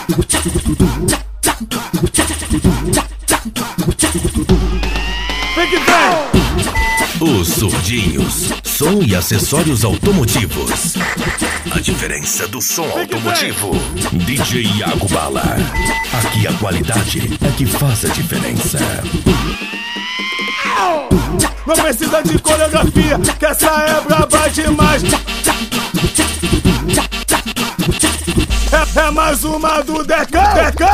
Vem que vem! Os Surdinhos, som e acessórios automotivos. A diferença do som automotivo. DJ Iago Bala. Aqui a qualidade é que faz a diferença. Não precisa de coreografia, que essa é braba demais. É mais uma do Decão.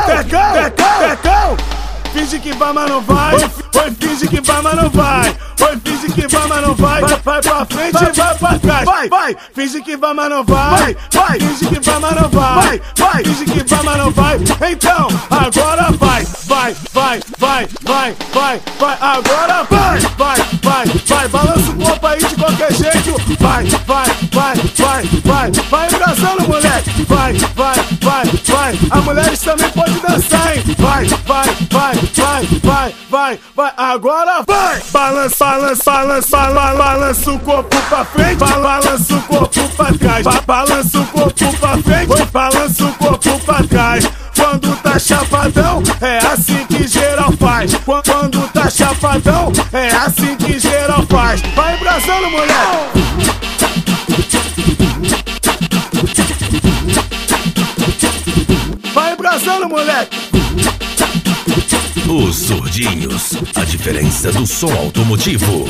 Finge que vai, mas não vai. Oi, finge que vai, mas não vai. Oi, finge que vai, mas não vai. Vai pra frente e vai pra trás. Vai, finge que vai, mas não vai. Vai, finge que vai, mas não vai. Vai, finge que vai, mas não vai. Então, agora vai. Vai, agora vai. Balança o corpo aí de qualquer jeito. Vai, engraçando, moleque. Vai. As mulheres também podem dançar, hein? Vai, agora vai! Balança o corpo pra frente, balança o corpo pra trás, balança o corpo pra frente, balança o corpo pra trás. Quando tá chapadão, é assim que geral faz. Quando tá chapadão, é assim que geral faz. Vai embrasando, moleque! Vai embrasando, moleque! Os Surdinhos, a diferença do som automotivo.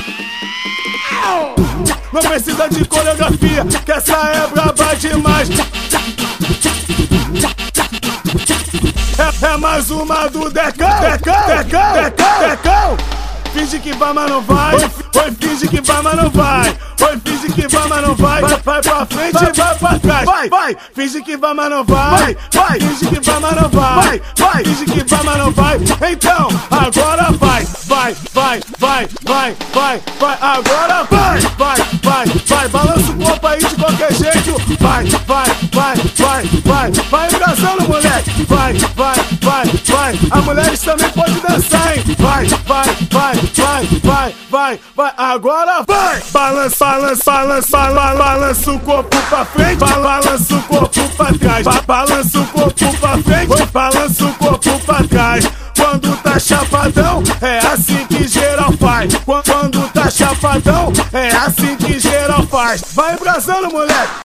Não precisa de coreografia, que essa é braba demais. É mais uma do Decão. Finge que vai, mas não vai. Oi, finge que vai, mas não vai. Oi, finge que vai, mas não vai. Vai pra frente e vai pra trás. Vai, finge que vai, mas não vai. Vai, finge que vai, mas não vai. Vai, finge que vai, mas não vai. Então, agora vai. Agora vai. Balança o corpo aí de qualquer jeito. Vai, engraçando, moleque. Vai. As mulheres também podem dançar, hein? Vai, agora vai! Balança o corpo pra frente, balança o corpo pra trás, balança o corpo pra frente, balança o corpo pra trás. Quando tá chapadão, é assim que geral faz. Quando tá chapadão, é assim que geral faz. Vai embrasando, moleque!